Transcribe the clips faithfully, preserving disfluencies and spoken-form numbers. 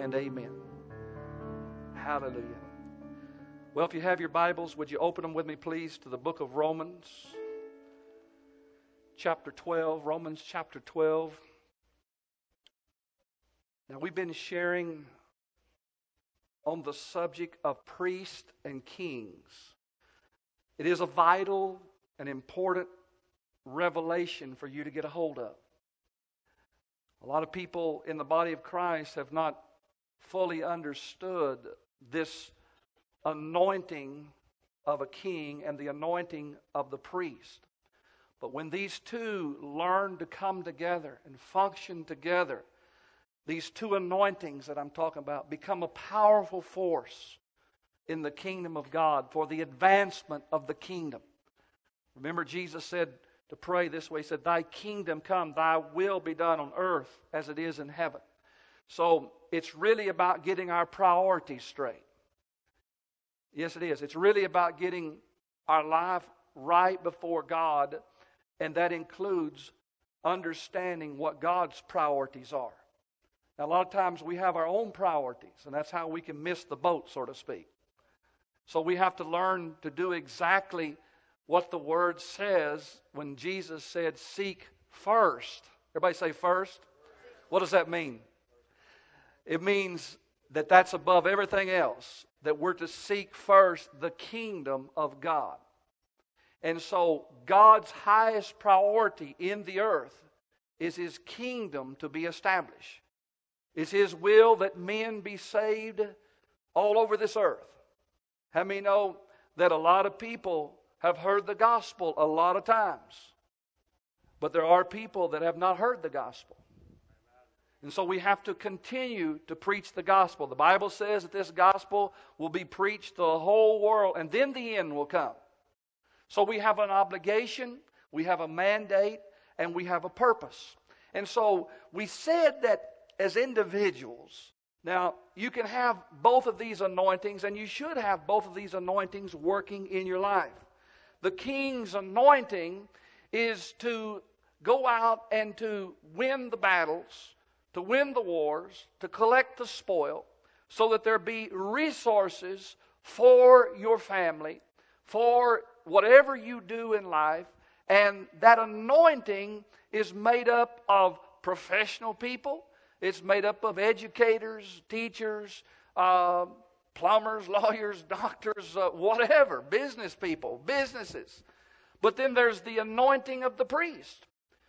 and amen. Hallelujah. Well, if you have your Bibles, would you open them with me, please, to the book of Romans, chapter twelve. Romans chapter twelve. Now, we've been sharing on the subject of priests and kings. It is a vital and important revelation for you to get a hold of. A lot of people in the body of Christ have not fully understood this anointing of a king and the anointing of the priest. But when these two learn to come together and function together, these two anointings that I'm talking about become a powerful force in the kingdom of God for the advancement of the kingdom. Remember, Jesus said to pray this way. He said, "Thy kingdom come, thy will be done on earth as it is in heaven." So it's really about getting our priorities straight. Yes, it is. It's really about getting our life right before God, and that includes understanding what God's priorities are. Now, a lot of times we have our own priorities, and that's how we can miss the boat, so to speak. So we have to learn to do exactly what the Word says when Jesus said, "Seek first." Everybody say first. What does that mean? It means that that's above everything else, that we're to seek first the kingdom of God. And so God's highest priority in the earth is His kingdom to be established. It's His will that men be saved all over this earth. How many know that a lot of people have heard the gospel a lot of times, but there are people that have not heard the gospel? And so we have to continue to preach the gospel. The Bible says that this gospel will be preached to the whole world, and then the end will come. So we have an obligation, we have a mandate, and we have a purpose. And so we said that as individuals, now you can have both of these anointings, and you should have both of these anointings working in your life. The king's anointing is to go out and to win the battles, to win the wars, to collect the spoil, so that there be resources for your family, for whatever you do in life. And that anointing is made up of professional people. It's made up of educators, teachers, uh, plumbers, lawyers, doctors, uh, whatever, business people, businesses. But then there's the anointing of the priest.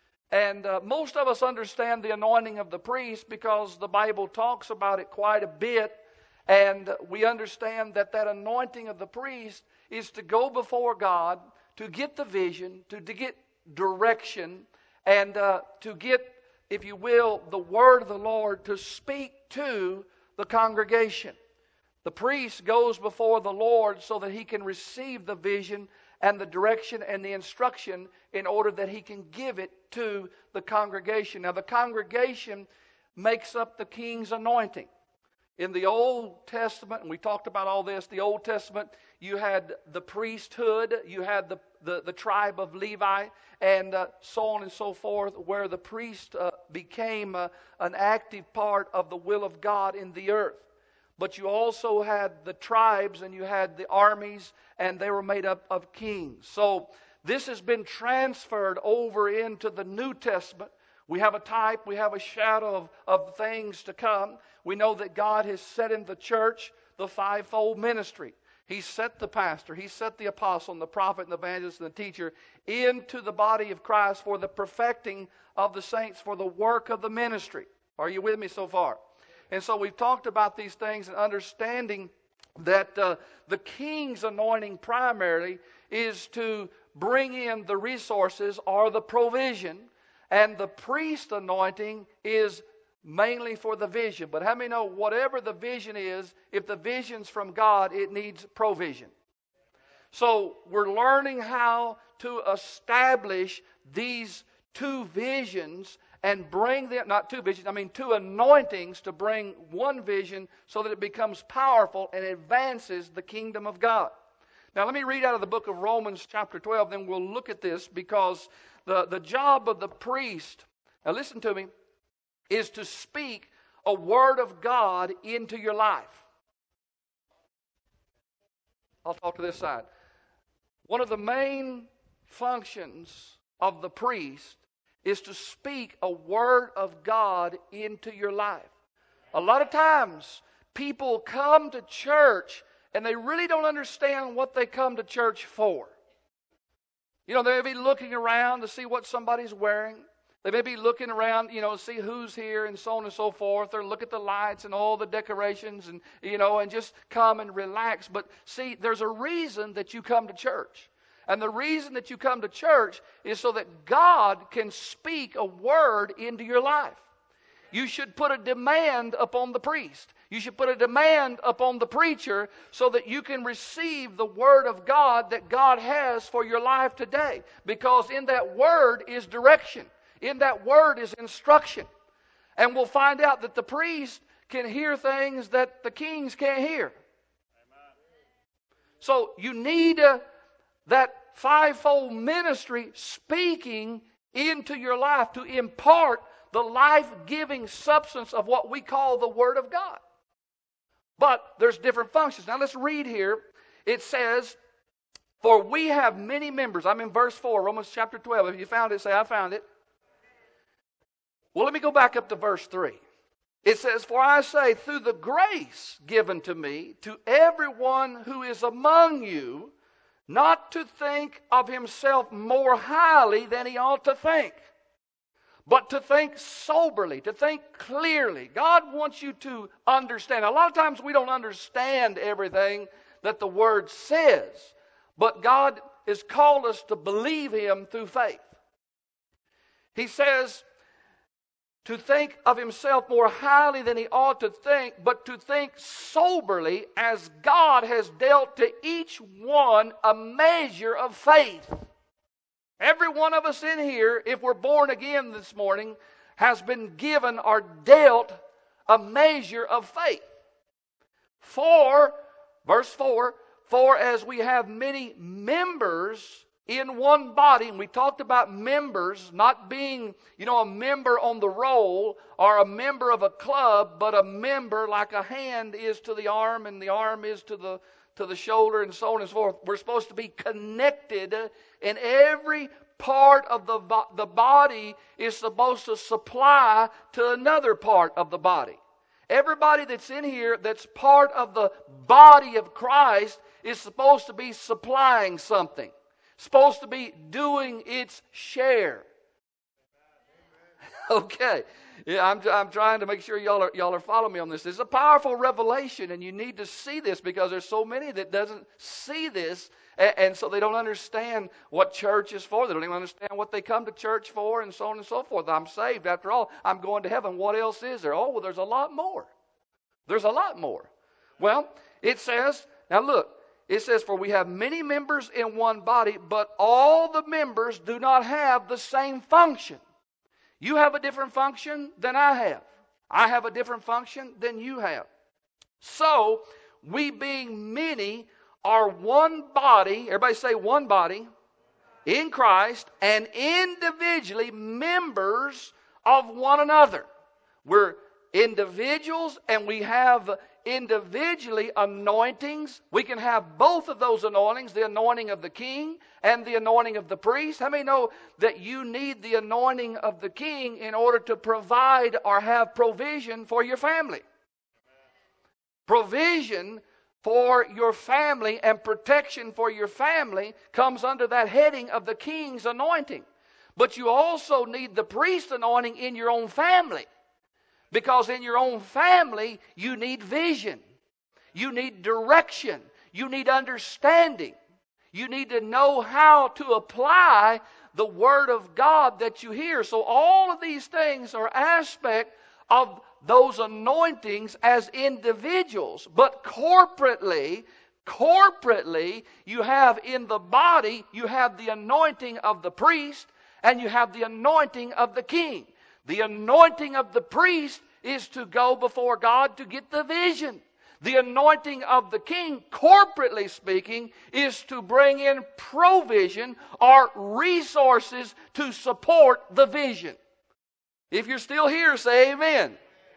And uh, most of us understand the anointing of the priest because the Bible talks about it quite a bit. And we understand that that anointing of the priest is to go before God, to get the vision, to, to get direction, and uh, to get, if you will, the word of the Lord to speak to the congregation. The priest goes before the Lord so that he can receive the vision and the direction and the instruction in order that he can give it to the congregation. Now, the congregation makes up the king's anointing. In the Old Testament, and we talked about all this, the Old Testament, you had the priesthood, you had the, the, the tribe of Levi, and uh, so on and so forth, where the priest uh, became uh, an active part of the will of God in the earth. But you also had the tribes, and you had the armies, and they were made up of kings. So this has been transferred over into the New Testament. We have a type, we have a shadow of, of things to come. We know that God has set in the church the fivefold ministry. He set the pastor, He set the apostle, and the prophet, and the evangelist, and the teacher into the body of Christ for the perfecting of the saints, for the work of the ministry. Are you with me so far? And so we've talked about these things and understanding that uh, the king's anointing primarily is to bring in the resources or the provision, and the priest anointing is mainly for the vision. But how many know whatever the vision is, if the vision's from God, it needs provision. So we're learning how to establish these two visions and bring them, not two visions, I mean two anointings to bring one vision so that it becomes powerful and advances the kingdom of God. Now let me read out of the book of Romans chapter twelve, then we'll look at this, because the, the job of the priest, now listen to me, is to speak a Word of God into your life. I'll talk to this side. One of the main functions of the priest is to speak a Word of God into your life. A lot of times, people come to church and they really don't understand what they come to church for. You know, they may be looking around to see what somebody's wearing. They may be looking around, you know, to see who's here and so on and so forth, or look at the lights and all the decorations and, you know, and just come and relax. But see, there's a reason that you come to church. And the reason that you come to church is so that God can speak a word into your life. You should put a demand upon the priest. You should put a demand upon the preacher so that you can receive the Word of God that God has for your life today. Because in that Word is direction. In that Word is instruction. And we'll find out that the priest can hear things that the kings can't hear. Amen. So you need uh, that fivefold ministry speaking into your life to impart the life-giving substance of what we call the Word of God. But there's different functions. Now let's read here. It says, for we have many members. I'm in verse four, Romans chapter twelve. If you found it, say, I found it. Well, let me go back up to verse three. It says, for I say, through the grace given to me, to everyone who is among you, not to think of himself more highly than he ought to think, but to think soberly, to think clearly. God wants you to understand. A lot of times we don't understand everything that the Word says, but God has called us to believe Him through faith. He says to think of himself more highly than he ought to think, but to think soberly as God has dealt to each one a measure of faith. Every one of us in here, if we're born again this morning, has been given or dealt a measure of faith. For, verse four, for as we have many members in one body, and we talked about members not being, you know, a member on the roll or a member of a club, but a member like a hand is to the arm and the arm is to the to the shoulder and so on and so forth. We're supposed to be connected, and every part of the, the body is supposed to supply to another part of the body. Everybody that's in here that's part of the body of Christ is supposed to be supplying something. Supposed to be doing its share. Okay. Yeah, I'm, I'm trying to make sure y'all are, y'all are following me on this. It's a powerful revelation, and you need to see this because there's so many that doesn't see this, and, and so they don't understand what church is for. They don't even understand what they come to church for, and so on and so forth. I'm saved. After all, I'm going to heaven. What else is there? Oh, well, there's a lot more. There's a lot more. Well, it says, now look, it says, for we have many members in one body, but all the members do not have the same function. You have a different function than I have. I have a different function than you have. So, we being many are one body, everybody say one body, in Christ, and individually members of one another. We're individuals and we have individually anointings. We can have both of those anointings, the anointing of the king and the anointing of the priest. How many know that you need the anointing of the king in order to provide or have provision for your family? Provision for your family and protection for your family comes under that heading of the king's anointing. But you also need the priest anointing in your own family. Because in your own family, you need vision. You need direction. You need understanding. You need to know how to apply the Word of God that you hear. So all of these things are aspect of those anointings as individuals. But corporately, corporately, you have in the body, you have the anointing of the priest and you have the anointing of the king. The anointing of the priest is to go before God to get the vision. The anointing of the king, corporately speaking, is to bring in provision or resources to support the vision. If you're still here, say amen.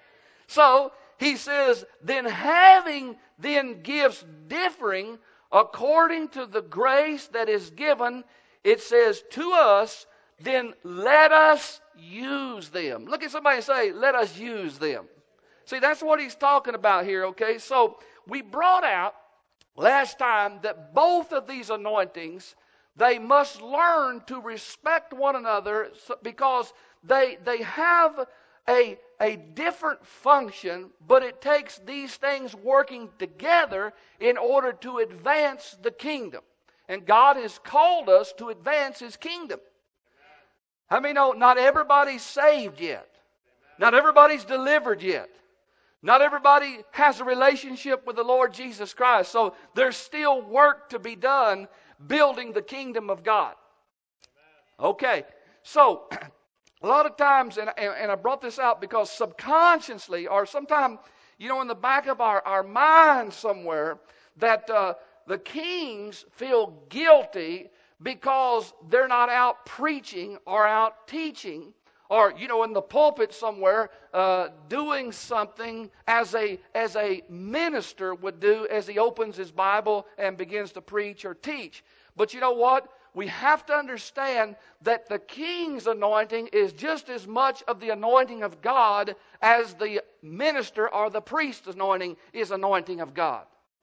So he says, then having then gifts differing according to the grace that is given, it says to us, then let us use them. Look at somebody and say, let us use them. See, that's what he's talking about here, okay? So we brought out last time that both of these anointings, they must learn to respect one another because they, they have a, a different function, but it takes these things working together in order to advance the kingdom. And God has called us to advance His kingdom. How many know not everybody's saved yet? Not everybody's delivered yet. Not everybody has a relationship with the Lord Jesus Christ. So there's still work to be done building the kingdom of God. Okay, so a lot of times, and, and, and I brought this out because subconsciously, or sometime, you know, in the back of our, our mind somewhere, that uh, the kings feel guilty because they're not out preaching or out teaching, or, you know, in the pulpit somewhere, uh, doing something as a, as a minister would do as he opens his Bible and begins to preach or teach. But you know what? We have to understand that the king's anointing is just as much of the anointing of God as the minister or the priest's anointing is anointing of God.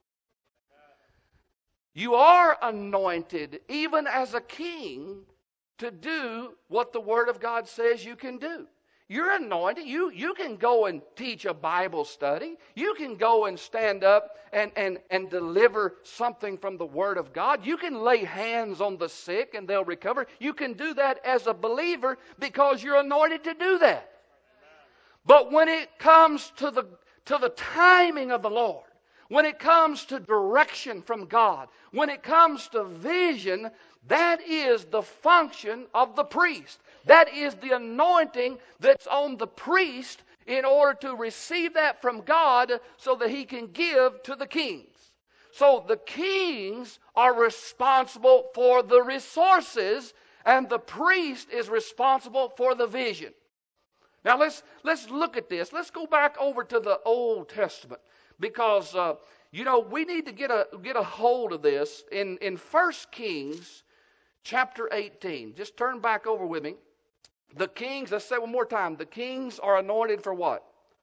You are anointed, even as a king, to do what the Word of God says you can do. You're anointed. You, you can go and teach a Bible study. You can go and stand up and, and, and deliver something from the Word of God. You can lay hands on the sick and they'll recover. You can do that as a believer because you're anointed to do that. But when it comes to the, to the timing of the Lord, when it comes to direction from God, when it comes to vision, that is the function of the priest. That is the anointing that's on the priest in order to receive that from God so that he can give to the kings. So the kings are responsible for the resources and the priest is responsible for the vision. Now let's, let's look at this. Let's go back over to the Old Testament. Because, uh, you know, we need to get a get a hold of this in, in First Kings chapter eighteen. Just turn back over with me. The kings, let's say one more time. The kings are anointed for what?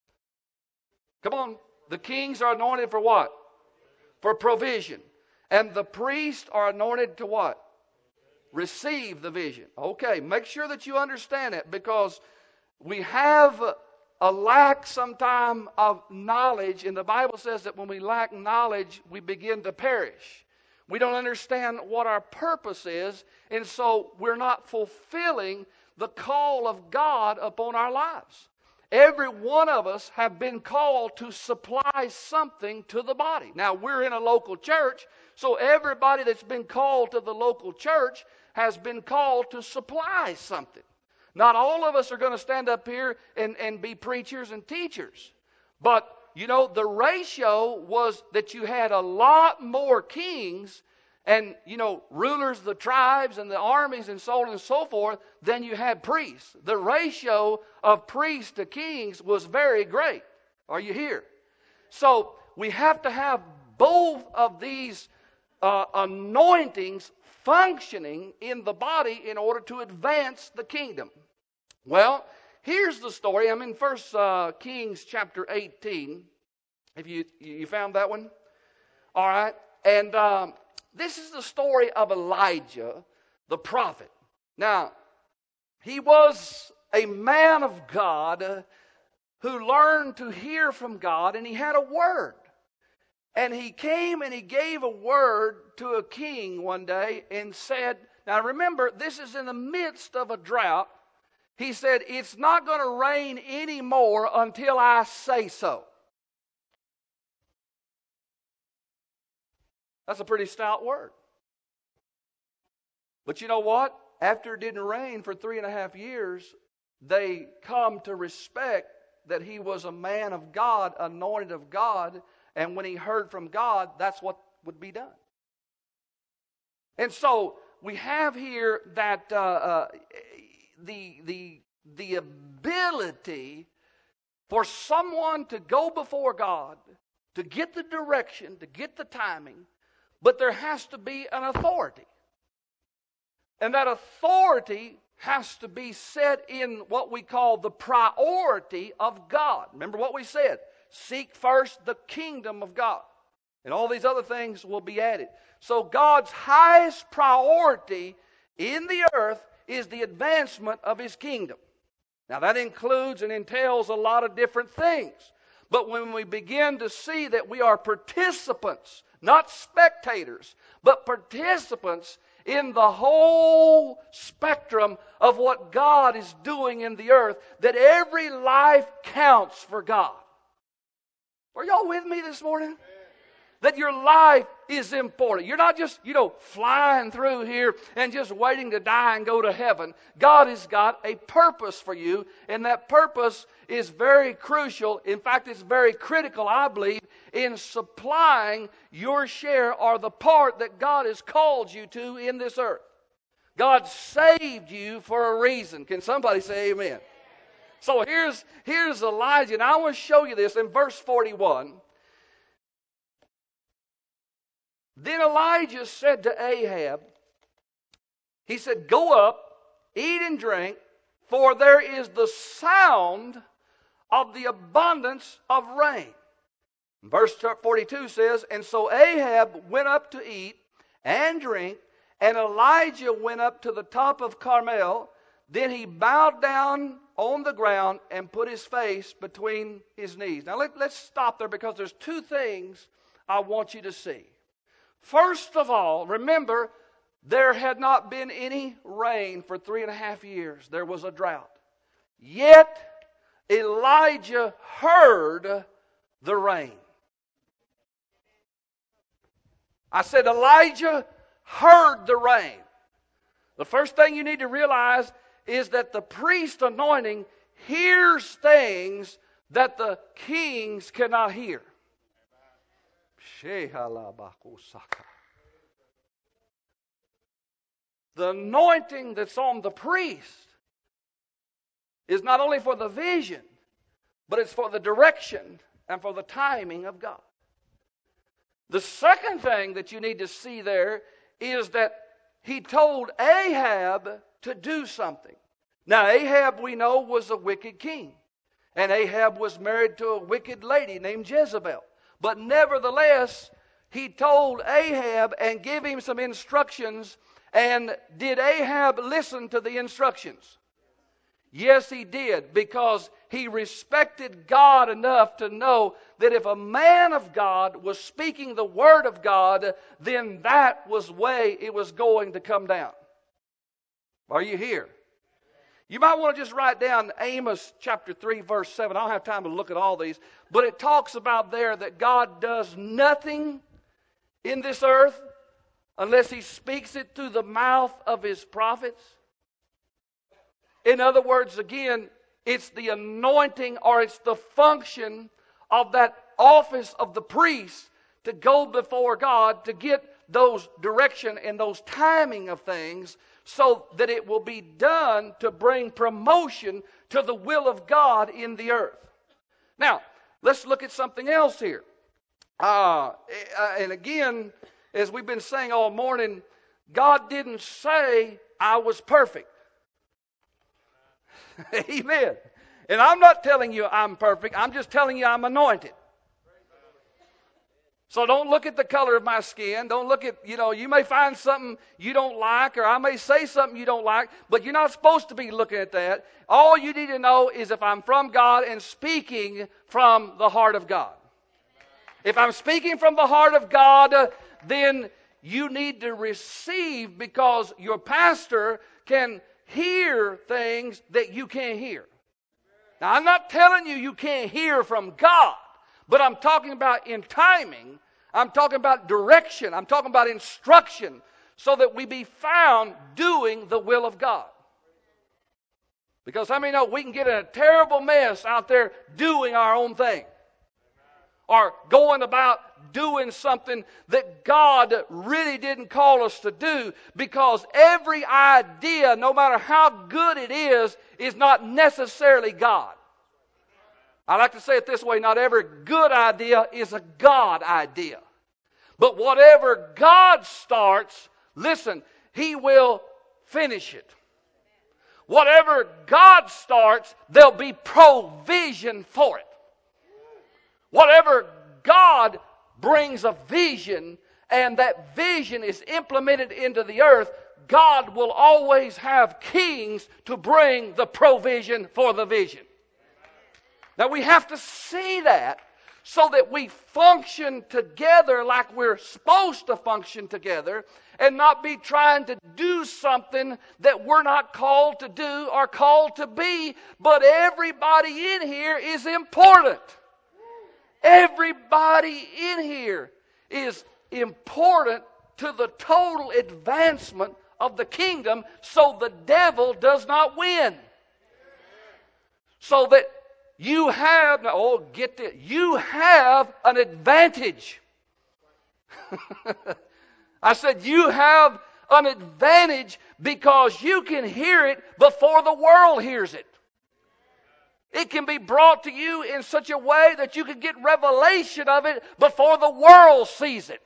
Come on. The kings are anointed for what? For provision. And the priests are anointed to what? Receive the vision. Okay, make sure that you understand it because we have a lack sometime of knowledge, and the Bible says that when we lack knowledge, we begin to perish. We don't understand what our purpose is, and so we're not fulfilling the call of God upon our lives. Every one of us have been called to supply something to the body. Now, we're in a local church, so everybody that's been called to the local church has been called to supply something. Not all of us are going to stand up here and, and be preachers and teachers. But, you know, the ratio was that you had a lot more kings and, you know, rulers of the tribes and the armies and so on and so forth than you had priests. The ratio of priests to kings was very great. Are you here? So we have to have both of these uh, anointings functioning in the body in order to advance the kingdom. Well, here's the story. I'm in First uh, Kings chapter eighteen. Have you you found that one? All right. And um, this is the story of Elijah, the prophet. Now, he was a man of God who learned to hear from God, and he had a word. And he came and he gave a word to a king one day and said, now remember, this is in the midst of a drought. He said, it's not going to rain anymore until I say so. That's a pretty stout word. But you know what? After it didn't rain for three and a half years, they come to respect that he was a man of God, anointed of God, and when he heard from God, that's what would be done. And so we have here that uh, uh, the, the, the ability for someone to go before God, to get the direction, to get the timing, but there has to be an authority. And that authority has to be set in what we call the priority of God. Remember what we said. Seek first the kingdom of God. And all these other things will be added. So God's highest priority in the earth is the advancement of His kingdom. Now that includes and entails a lot of different things. But when we begin to see that we are participants, not spectators, but participants in the whole spectrum of what God is doing in the earth, that every life counts for God. Are y'all with me this morning? That your life is important. You're not just, you know, flying through here and just waiting to die and go to heaven. God has got a purpose for you, and that purpose is very crucial. In fact, it's very critical, I believe, in supplying your share or the part that God has called you to in this earth. God saved you for a reason. Can somebody say amen? So here's, here's Elijah, and I want to show you this in verse forty-one. Then Elijah said to Ahab, he said, go up, eat and drink, for there is the sound of the abundance of rain. Verse forty-two says, and so Ahab went up to eat and drink, and Elijah went up to the top of Carmel. Then he bowed down on the ground and put his face between his knees. Now let, let's stop there, because there's two things I want you to see. First of all, remember, there had not been any rain for three and a half years. There was a drought. Yet Elijah heard the rain. I said Elijah heard the rain. The first thing you need to realize is that the priest anointing hears things that the kings cannot hear. The anointing that's on the priest is not only for the vision, but it's for the direction and for the timing of God. The second thing that you need to see there is that he told Ahab to do something. Now Ahab, we know, was a wicked king. And Ahab was married to a wicked lady named Jezebel. But nevertheless, he told Ahab and gave him some instructions. And did Ahab listen to the instructions? Yes, he did, because he respected God enough to know that if a man of God was speaking the word of God, then that was the way it was going to come down. Are you here? You might want to just write down Amos chapter three, verse seven. I don't have time to look at all these. But it talks about there that God does nothing in this earth unless He speaks it through the mouth of His prophets. In other words, again, it's the anointing, or it's the function of that office of the priest to go before God to get those direction and those timing of things, so that it will be done to bring promotion to the will of God in the earth. Now, let's look at something else here. Uh, and again, as we've been saying all morning, God didn't say I was perfect. Amen. And I'm not telling you I'm perfect. I'm just telling you I'm anointed. So don't look at the color of my skin. Don't look at, you know, you may find something you don't like, or I may say something you don't like, but you're not supposed to be looking at that. All you need to know is if I'm from God and speaking from the heart of God. If I'm speaking from the heart of God, then you need to receive, because your pastor can hear things that you can't hear. Now, I'm not telling you you can't hear from God, but I'm talking about in timing. I'm talking about direction. I'm talking about instruction, so that we be found doing the will of God. Because how many know we can get in a terrible mess out there doing our own thing, or going about doing something that God really didn't call us to do, because every idea, no matter how good it is, is not necessarily God. I like to say it this way, not every good idea is a God idea. But whatever God starts, listen, He will finish it. Whatever God starts, there'll be provision for it. Whatever God brings a vision, and that vision is implemented into the earth, God will always have kings to bring the provision for the vision. Now we have to see that so that we function together like we're supposed to function together, and not be trying to do something that we're not called to do or called to be. But everybody in here is important. Everybody in here is important to the total advancement of the kingdom, so the devil does not win. So that you have, oh, get this, you have an advantage. I said you have an advantage because you can hear it before the world hears it. It can be brought to you in such a way that you can get revelation of it before the world sees it.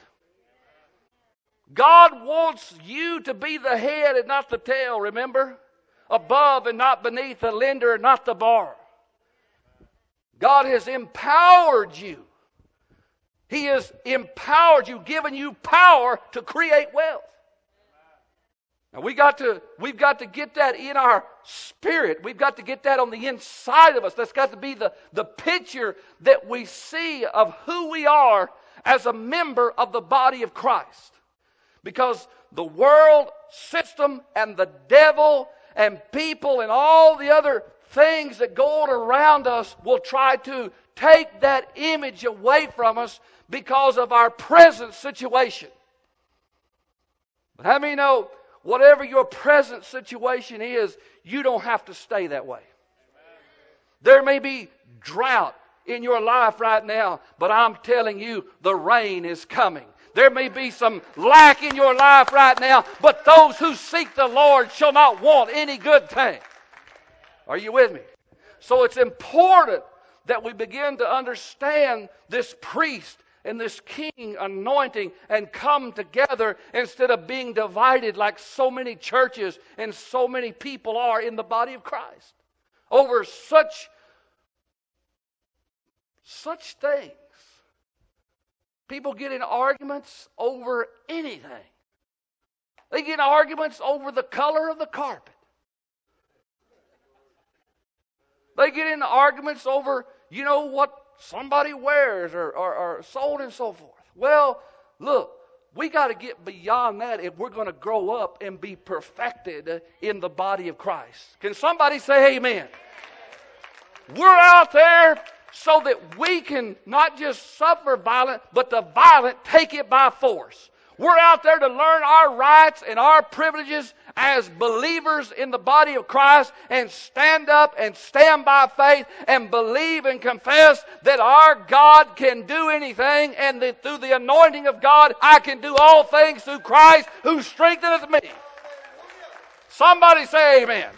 God wants you to be the head and not the tail, remember? Above and not beneath, the lender and not the borrower. God has empowered you. He has empowered you, given you power to create wealth. Now we got to, we've got to get that in our spirit. We've got to get that on the inside of us. That's got to be the, the picture that we see of who we are as a member of the body of Christ. Because the world system and the devil and people and all the other things that go on around us will try to take that image away from us because of our present situation. But how many know, whatever your present situation is, you don't have to stay that way. There may be drought in your life right now, but I'm telling you, the rain is coming. There may be some lack in your life right now, but those who seek the Lord shall not want any good thing. Are you with me? So it's important that we begin to understand this priest and this king anointing and come together instead of being divided like so many churches and so many people are in the body of Christ over such, such things. People get in arguments over anything. They get in arguments over the color of the carpet. They get into arguments over, you know, what somebody wears or, or, or so on and so forth. Well, look, we got to get beyond that if we're going to grow up and be perfected in the body of Christ. Can somebody say amen? We're out there so that we can not just suffer violence, but the violent take it by force. We're out there to learn our rights and our privileges as believers in the body of Christ and stand up and stand by faith and believe and confess that our God can do anything, and that through the anointing of God I can do all things through Christ who strengtheneth me. Somebody say amen.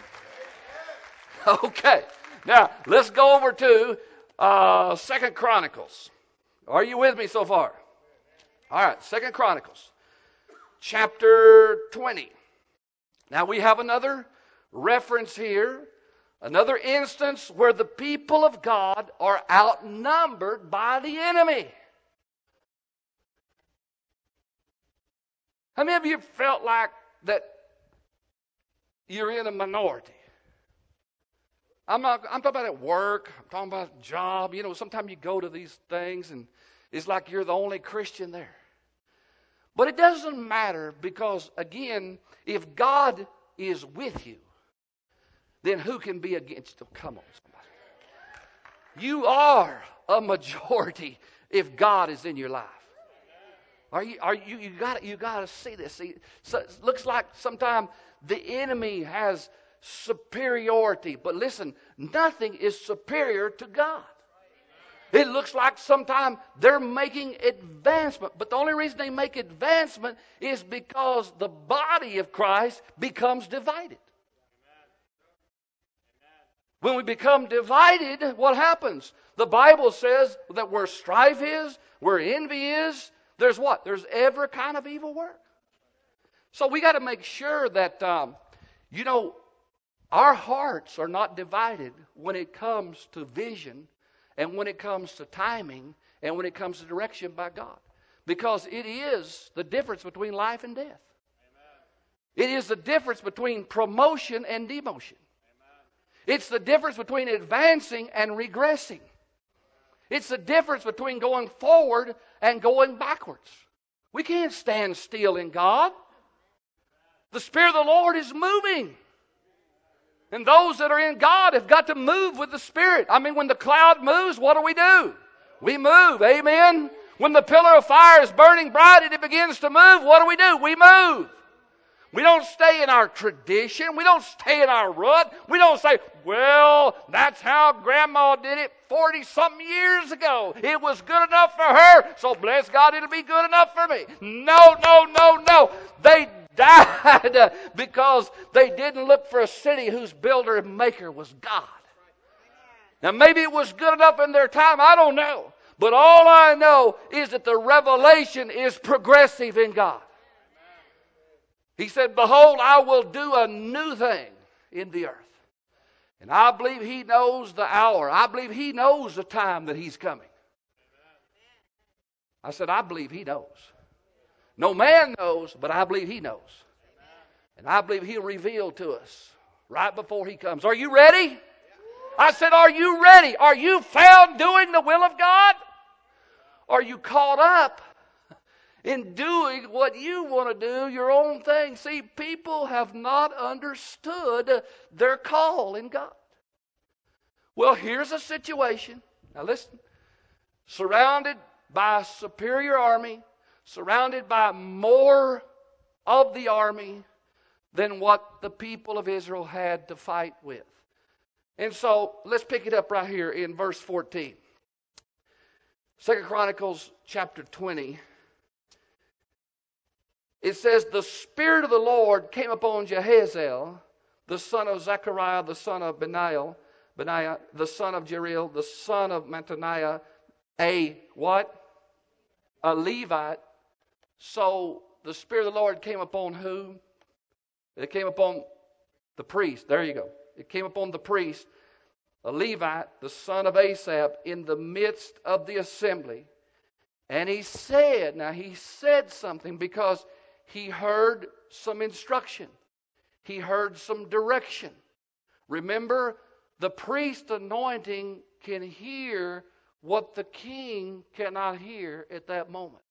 Okay. Now let's go over to uh, Second Chronicles. Are you with me so far? All right, Second Chronicles, chapter twenty. Now we have another reference here, another instance where the people of God are outnumbered by the enemy. How many of you felt like that you're in a minority? I'm not, I'm talking about at work, I'm talking about job. You know, sometimes you go to these things and it's like you're the only Christian there. But it doesn't matter, because, again, if God is with you, then who can be against you? Come on, somebody. You are a majority if God is in your life. Are you? Are you? You got. You got to see this. See, so it looks like sometimes the enemy has superiority, but listen, nothing is superior to God. It looks like sometimes they're making advancement. But the only reason they make advancement is because the body of Christ becomes divided. When we become divided, what happens? The Bible says that where strife is, where envy is, there's what? There's every kind of evil work. So we got to make sure that, um, you know, our hearts are not divided when it comes to vision and when it comes to timing and when it comes to direction by God. Because it is the difference between life and death. Amen. It is the difference between promotion and demotion. Amen. It's the difference between advancing and regressing. It's the difference between going forward and going backwards. We can't stand still in God. The Spirit of the Lord is moving. And those that are in God have got to move with the Spirit. I mean, when the cloud moves, what do we do? We move. Amen? When the pillar of fire is burning bright and it begins to move, what do we do? We move. We don't stay in our tradition. We don't stay in our rut. We don't say, well, that's how Grandma did it forty-something years ago. It was good enough for her, so bless God, it'll be good enough for me. No, no, no, no. They died because they didn't look for a city whose builder and maker was God. Now, maybe it was good enough in their time. I don't know. But all I know is that the revelation is progressive in God. He said, behold, I will do a new thing in the earth. And I believe He knows the hour. I believe He knows the time that He's coming. I said, I believe He knows. No man knows, but I believe He knows. And I believe He'll reveal to us right before He comes. Are you ready? I said, are you ready? Are you found doing the will of God? Are you caught up in doing what you want to do, your own thing? See, people have not understood their call in God. Well, here's a situation. Now listen. Surrounded by a superior army, surrounded by more of the army than what the people of Israel had to fight with. And so, let's pick it up right here in verse fourteen. Second Chronicles chapter twenty. It says, the Spirit of the Lord came upon Jehaziel, the son of Zechariah, the son of Benaiah, Benaiah, the son of Jeriel, the son of Mattaniah, a what? A Levite. So the Spirit of the Lord came upon who? It came upon the priest. There you go. It came upon the priest, a Levite, the son of Asaph, in the midst of the assembly. And he said, now he said something because he heard some instruction. He heard some direction. Remember, the priest anointing can hear what the king cannot hear at that moment.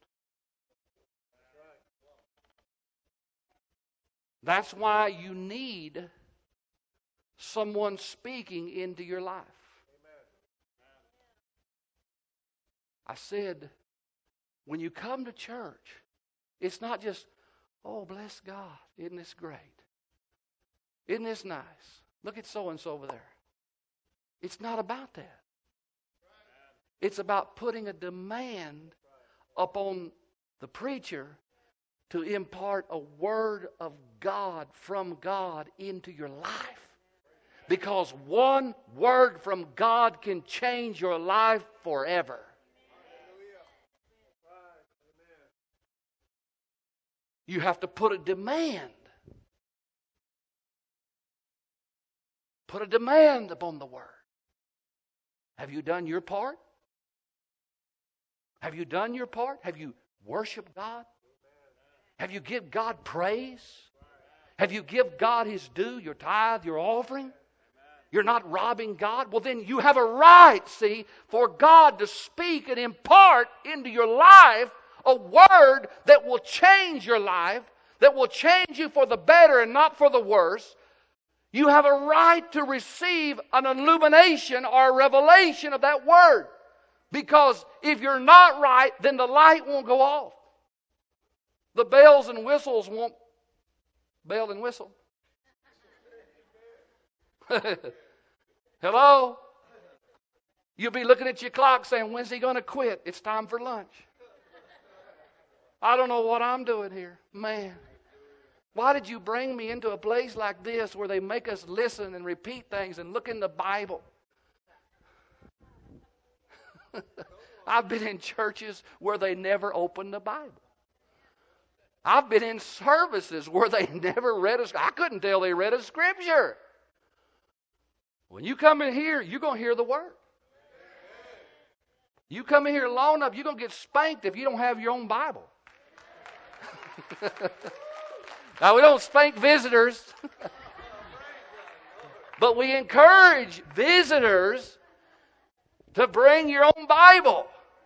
That's why you need someone speaking into your life. I said, when you come to church, it's not just, oh, bless God, isn't this great? Isn't this nice? Look at so-and-so over there. It's not about that. It's about putting a demand upon the preacher to impart a word of God from God into your life. Because one word from God can change your life forever. You have to put a demand. Put a demand upon the word. Have you done your part? Have you done your part? Have you worshiped God? Have you give God praise? Have you give God His due, your tithe, your offering? You're not robbing God? Well, then you have a right, see, for God to speak and impart into your life a word that will change your life, that will change you for the better and not for the worse. You have a right to receive an illumination or a revelation of that word. Because if you're not right, then the light won't go off. The bells and whistles won't bell and whistle. Hello? You'll be looking at your clock saying, when's he going to quit? It's time for lunch. I don't know what I'm doing here. Man. Why did you bring me into a place like this where they make us listen and repeat things and look in the Bible? I've been in churches where they never opened the Bible. I've been in services where they never read a scripture. I couldn't tell they read a scripture. When you come in here, you're going to hear the word. You come in here long enough, you're going to get spanked if you don't have your own Bible. Now, we don't spank visitors, but we encourage visitors to bring your own Bible.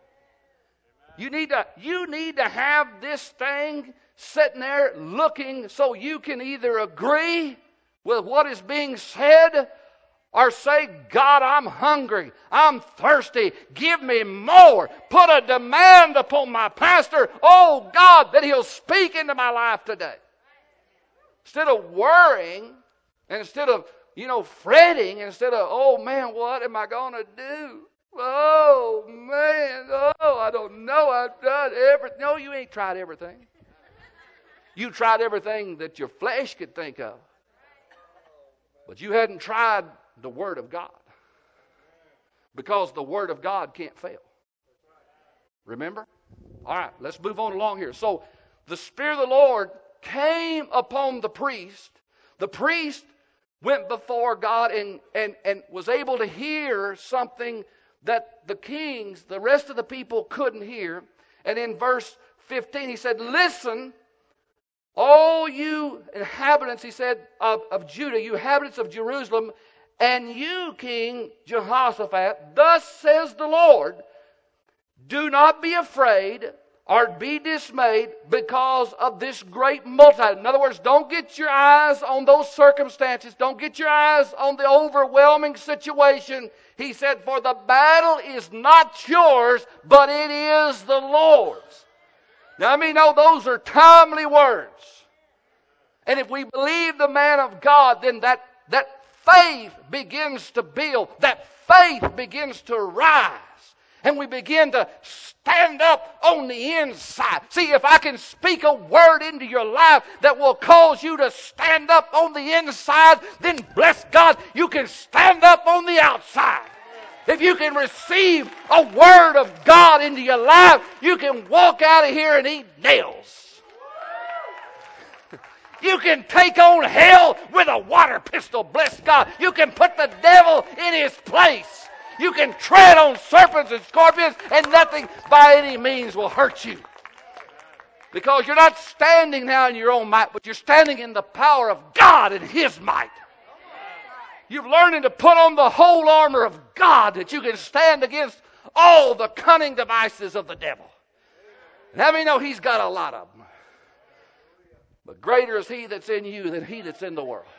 You need to, you need to have this thing sitting there looking so you can either agree with what is being said or say, God, I'm hungry. I'm thirsty. Give me more. Put a demand upon my pastor. Oh, God, that he'll speak into my life today. Instead of worrying, and instead of, you know, fretting, instead of, oh, man, what am I going to do? Oh, man, oh, I don't know. I've done everything. No, you ain't tried everything. You tried everything that your flesh could think of. But you hadn't tried the Word of God. Because the Word of God can't fail. Remember? All right, let's move on along here. So, the Spirit of the Lord came upon the priest. The priest went before God and, and, and was able to hear something that the kings, the rest of the people couldn't hear. And in verse fifteen, he said, listen, all you inhabitants, he said, of, of Judah, you inhabitants of Jerusalem, and you, King Jehoshaphat, thus says the Lord, do not be afraid or be dismayed because of this great multitude. In other words, don't get your eyes on those circumstances. Don't get your eyes on the overwhelming situation. He said, for the battle is not yours, but it is the Lord's. Now, I mean, no, those are timely words. And if we believe the man of God, then that, that faith begins to build. That faith begins to rise. And we begin to stand up on the inside. See, if I can speak a word into your life that will cause you to stand up on the inside, then bless God, you can stand up on the outside. If you can receive a word of God into your life, you can walk out of here and eat nails. You can take on hell with a water pistol, bless God. You can put the devil in his place. You can tread on serpents and scorpions and nothing by any means will hurt you. Because you're not standing now in your own might, but you're standing in the power of God and His might. You've learned to put on the whole armor of God that you can stand against all the cunning devices of the devil. And how many know He's got a lot of them? But greater is He that's in you than he that's in the world.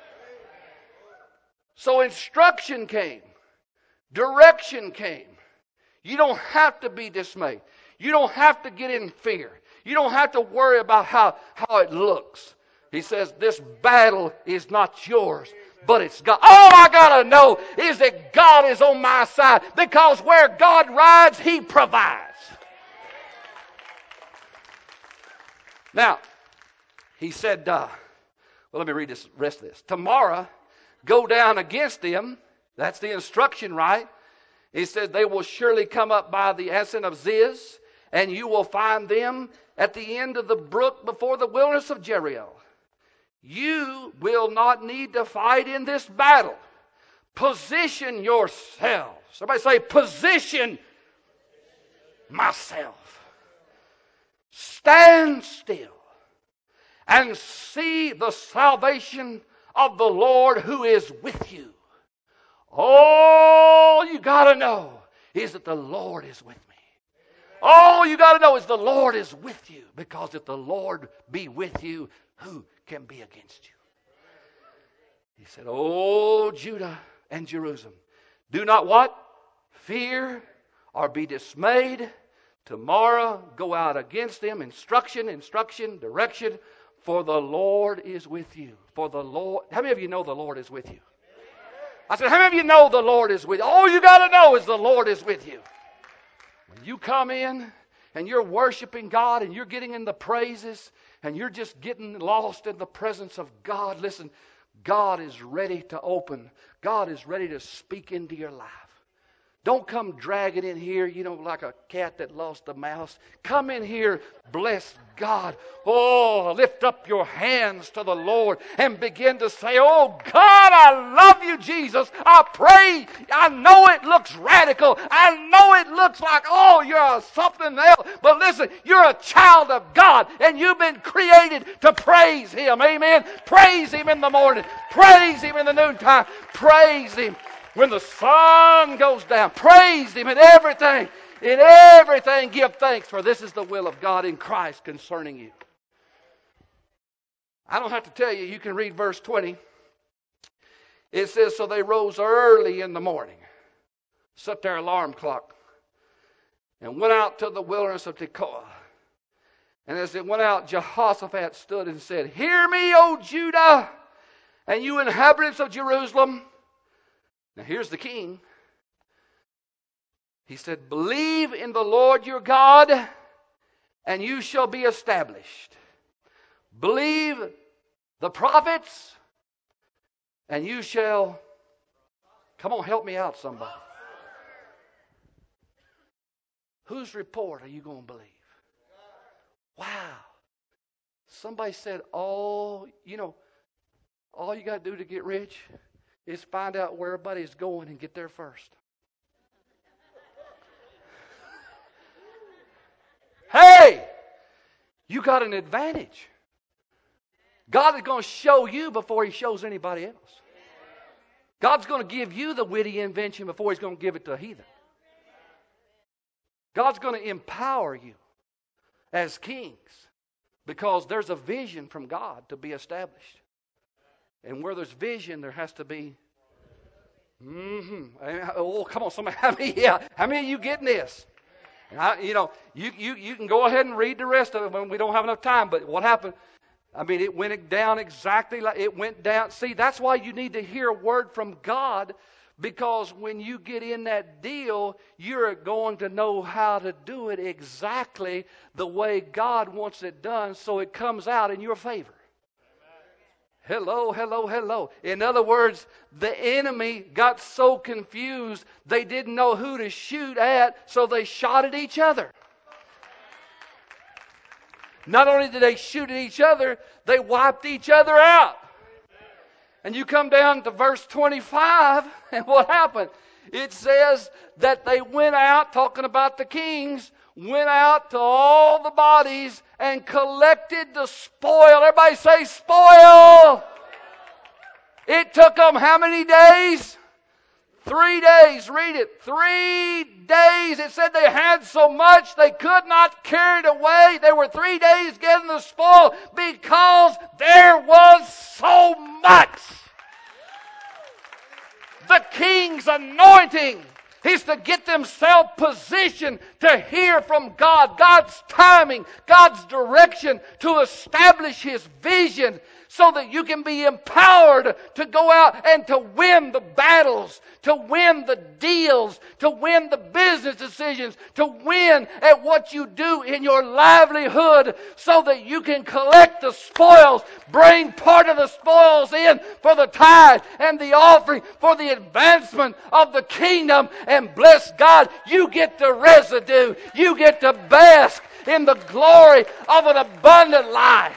So instruction came. Direction came. You don't have to be dismayed. You don't have to get in fear. You don't have to worry about how, how it looks. He says, this battle is not yours, but it's God. All I got to know is that God is on my side, because where God rides, He provides. Now, he said, uh, well, let me read this rest of this. Tomorrow, go down against them. That's the instruction, right? He said, they will surely come up by the ascent of Ziz, and you will find them at the end of the brook before the wilderness of Jeriel. You will not need to fight in this battle. Position yourselves. Somebody say, position myself. Stand still and see the salvation of the Lord who is with you. All you got to know is that the Lord is with me. All you got to know is the Lord is with you. Because if the Lord be with you, who can be against you? He said, oh, Judah and Jerusalem, do not what? Fear or be dismayed. Tomorrow go out against them. Instruction, instruction, direction. For the Lord is with you. For the Lord. How many of you know the Lord is with you? I said, how many of you know the Lord is with you? All you got to know is the Lord is with you. When you come in and you're worshiping God and you're getting in the praises and you're just getting lost in the presence of God, listen, God is ready to open. God is ready to speak into your life. Don't come dragging in here, you know, like a cat that lost a mouse. Come in here, bless God. Oh, lift up your hands to the Lord and begin to say, oh God, I love you, Jesus. I pray. I know it looks radical. I know it looks like, oh, you're something else. But listen, you're a child of God and you've been created to praise Him. Amen. Praise Him in the morning. Praise Him in the noontime. Praise Him when the sun goes down. Praise Him in everything. In everything give thanks, for this is the will of God in Christ concerning you. I don't have to tell you, you can read verse twenty. It says, so they rose early in the morning, set their alarm clock, and went out to the wilderness of Tekoa. And as they went out, Jehoshaphat stood and said, hear me, O Judah, and you inhabitants of Jerusalem. Now here's the king. He said, believe in the Lord your God, and you shall be established. Believe the prophets, and you shall... Come on, help me out, somebody. Whose report are you going to believe? Wow. Somebody said, all, you know, all you got to do to get rich is find out where everybody's going and get there first. Hey, you got an advantage. God is going to show you before He shows anybody else. God's going to give you the witty invention before He's going to give it to a heathen. God's going to empower you as kings because there's a vision from God to be established. And where there's vision, there has to be... Mm-hmm. Oh, come on, somebody. How many, yeah, how many of you getting this? And I, you know, you, you, you can go ahead and read the rest of it when we don't have enough time. But what happened? I mean, it went down exactly like it went down. See, that's why you need to hear a word from God, because when you get in that deal, you're going to know how to do it exactly the way God wants it done, so it comes out in your favor. Hello, hello, hello. In other words, the enemy got so confused they didn't know who to shoot at, so they shot at each other. Not only did they shoot at each other, they wiped each other out. And you come down to verse twenty-five, and what happened? It says that they went out, talking about the kings, went out to all the bodies and collected the spoil. Everybody say spoil. It took them how many days? Three days. Read it. Three days. It said they had so much they could not carry it away. They were three days getting the spoil because there was so much. The king's anointing is to get themselves positioned to hear from God, God's timing, God's direction, to establish His vision so that you can be empowered to go out and to win the battles, to win the deals, to win the business decisions, to win at what you do in your livelihood so that you can collect the spoils, bring part of the spoils in for the tithe and the offering for the advancement of the kingdom. And bless God, you get the residue. You get to bask in the glory of an abundant life.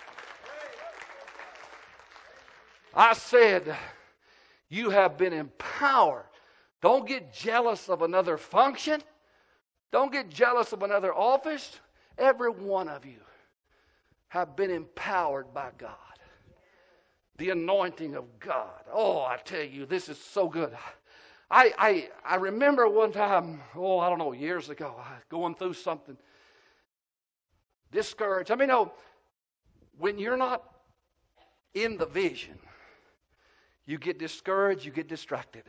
I said, you have been empowered. Don't get jealous of another function. Don't get jealous of another office. Every one of you have been empowered by God. The anointing of God. Oh, I tell you, this is so good. I, I, I remember one time, oh, I don't know, years ago, I was going through something. Discouraged. I mean, no, when you're not in the vision, you get discouraged, you get distracted.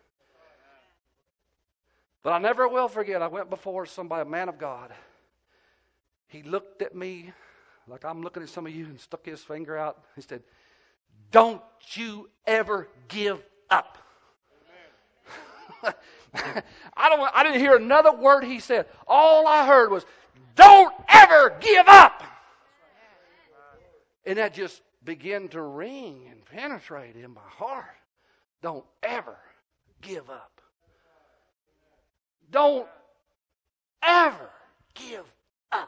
But I never will forget, I went before somebody, a man of God. He looked at me like I'm looking at some of you and stuck his finger out. He said, don't you ever give up. I don't. I didn't hear another word he said. All I heard was, Don't ever give up. And that just began to ring and penetrate in my heart. Don't ever give up. Don't ever give up.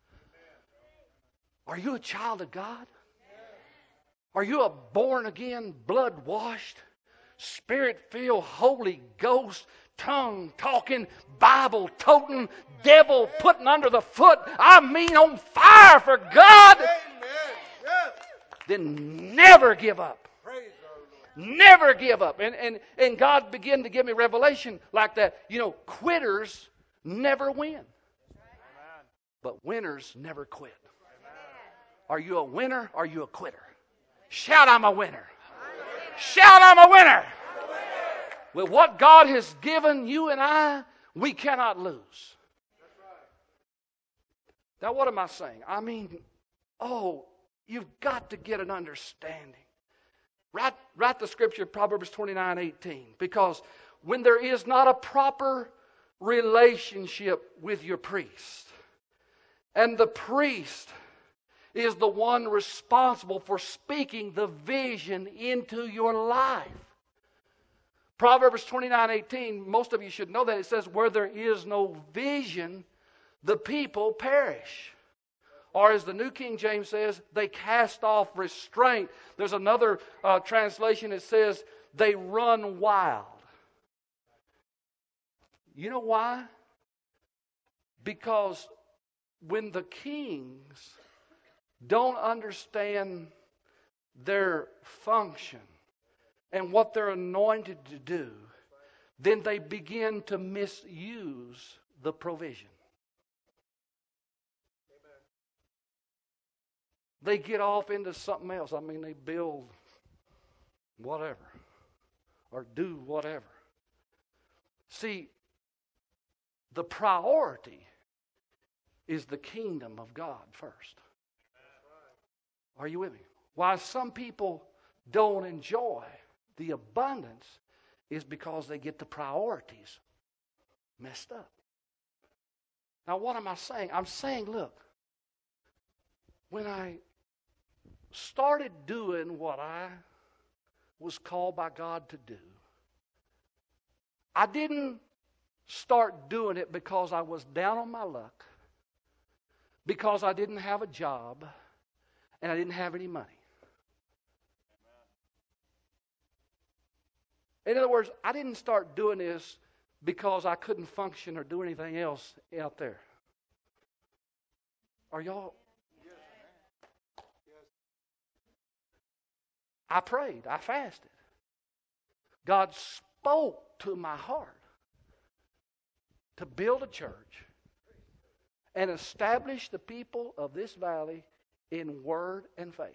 Are you a child of God? Are you a born-again, blood-washed, Spirit-filled, Holy Ghost, tongue-talking, Bible-toting, devil-putting under the foot, I mean on fire for God? Then never give up. Never give up. And, and, and God began to give me revelation like that. You know, quitters never win. But winners never quit. Are you a winner? Or are you a quitter? Shout, I'm a winner. Shout, I'm a winner. With what God has given you and I, we cannot lose. Now, what am I saying? I mean, oh, you've got to get an understanding. Write, write the scripture, Proverbs twenty-nine eighteen. Because when there is not a proper relationship with your priest, and the priest is the one responsible for speaking the vision into your life. Proverbs twenty-nine eighteen, most of you should know that. It says, where there is no vision, the people perish. Or as the New King James says, they cast off restraint. There's another uh, translation that says, they run wild. You know why? Because when the kings don't understand their function and what they're anointed to do, then they begin to misuse the provision. They get off into something else. I mean, they build whatever or do whatever. See, the priority is the kingdom of God first. Are you with me? Why some people don't enjoy the abundance is because they get the priorities messed up. Now, what am I saying? I'm saying, look, when I started doing what I was called by God to do, I didn't start doing it because I was down on my luck, because I didn't have a job, and I didn't have any money. In other words, I didn't start doing this because I couldn't function or do anything else out there. Are y'all? I prayed. I fasted. God spoke to my heart to build a church and establish the people of this valley in word and faith.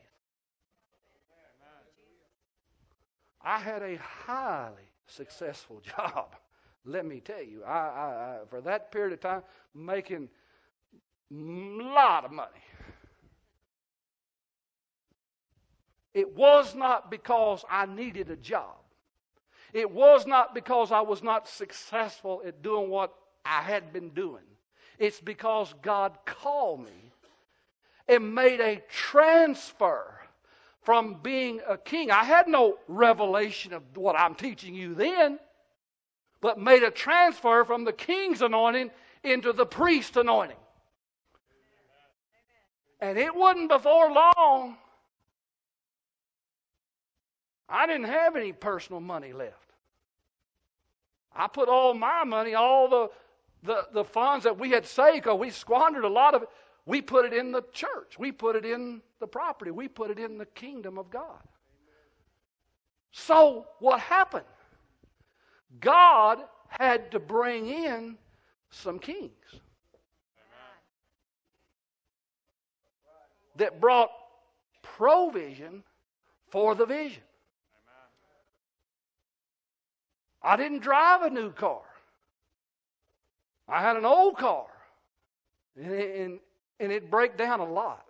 I had a highly successful job. Let me tell you, I, I, I for that period of time, making a lot of money. It was not because I needed a job. It was not because I was not successful at doing what I had been doing. It's because God called me and made a transfer from being a king. I had no revelation of what I'm teaching you then, but made a transfer from the king's anointing into the priest's anointing. And it wasn't before long I didn't have any personal money left. I put all my money, all the, the, the funds that we had saved, because we squandered a lot of it, we put it in the church. We put it in the property. We put it in the kingdom of God. So what happened? God had to bring in some kings that brought provision for the vision. I didn't drive a new car. I had an old car. And it, and, and it broke down a lot.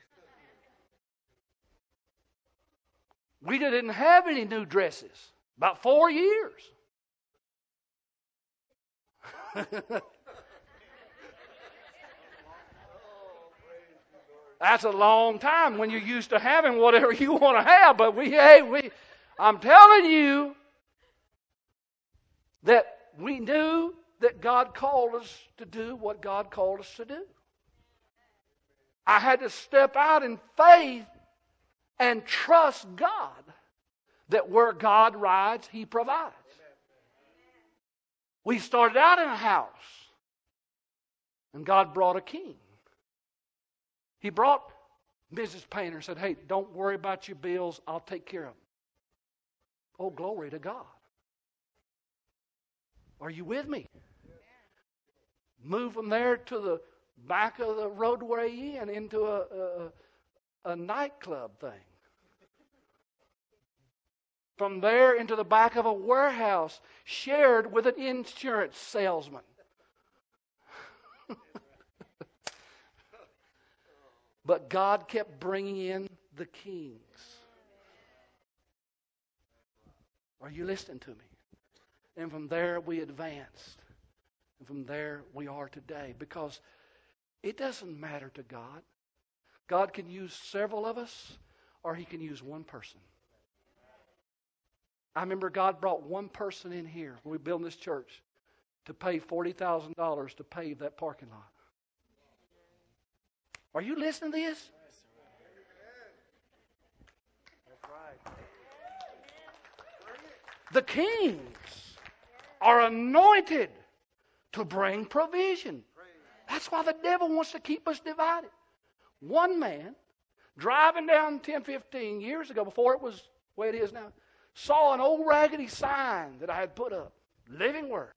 We didn't have any new dresses. About four years. That's a long time when you're used to having whatever you want to have. But we, hey, we, I'm telling you that we knew that God called us to do what God called us to do. I had to step out in faith and trust God that where God rides, He provides. We started out in a house, and God brought a king. He brought Missus Painter and said, hey, don't worry about your bills. I'll take care of them. Oh, glory to God. Are you with me? Move from there to the back of the roadway and into a, a, a nightclub thing. From there into the back of a warehouse shared with an insurance salesman. But God kept bringing in the kings. Are you listening to me? And from there we advanced. And from there we are today. Because it doesn't matter to God. God can use several of us, or He can use one person. I remember God brought one person in here when we built this church to pay forty thousand dollars to pave that parking lot. Are you listening to this? The kings are anointed to bring provision. That's why the devil wants to keep us divided. One man, driving down ten, fifteen years ago, before it was the way it is now, saw an old raggedy sign that I had put up. Living Word.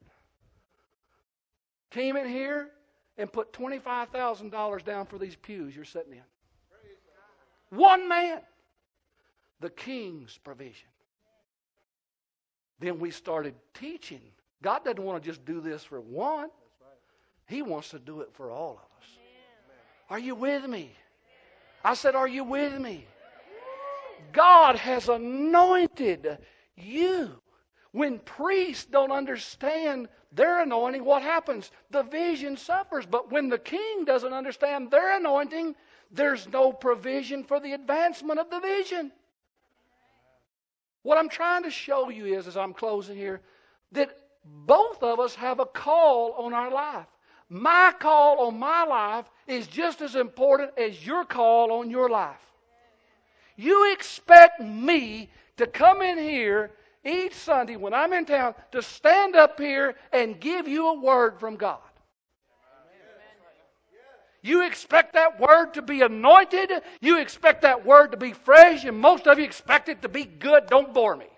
Came in here and put twenty-five thousand dollars down for these pews you're sitting in. One man. The king's provision. Then we started teaching. God doesn't want to just do this for one. He wants to do it for all of us. Are you with me? I said, are you with me? God has anointed you. When priests don't understand their anointing, what happens? The vision suffers. But when the king doesn't understand their anointing, there's no provision for the advancement of the vision. What I'm trying to show you is, as I'm closing here, that both of us have a call on our life. My call on my life is just as important as your call on your life. You expect me to come in here each Sunday when I'm in town to stand up here and give you a word from God. You expect that word to be anointed. You expect that word to be fresh. And most of you expect it to be good. Don't bore me.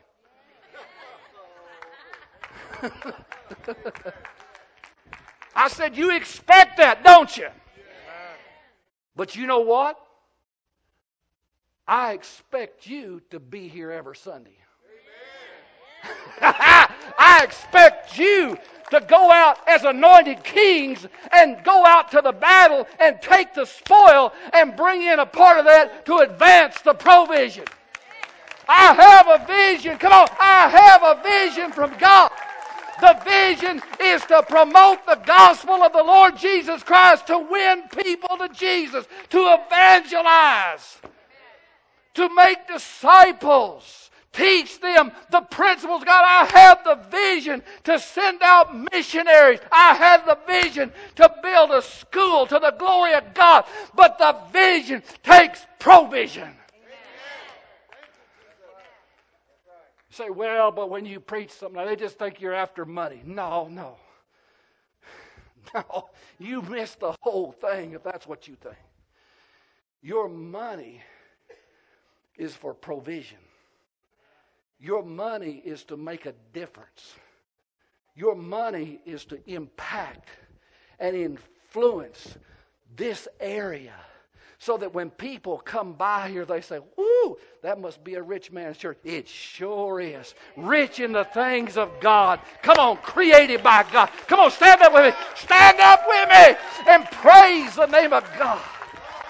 I said, you expect that, don't you? But you know what? I expect you to be here every Sunday. I expect you to go out as anointed kings and go out to the battle and take the spoil and bring in a part of that to advance the provision. I have a vision. Come on. I have a vision from God. The vision is to promote the gospel of the Lord Jesus Christ, to win people to Jesus, to evangelize, to make disciples. Teach them the principles. God, I have the vision to send out missionaries. I have the vision to build a school to the glory of God. But the vision takes provision. You say, well, but when you preach something, they just think you're after money. No, no. No, you miss the whole thing if that's what you think. Your money is for provision. Your money is to make a difference. Your money is to impact and influence this area so that when people come by here, they say, whoo, that must be a rich man's church. It sure is. Rich in the things of God. Come on, created by God. Come on, stand up with me. Stand up with me and praise the name of God.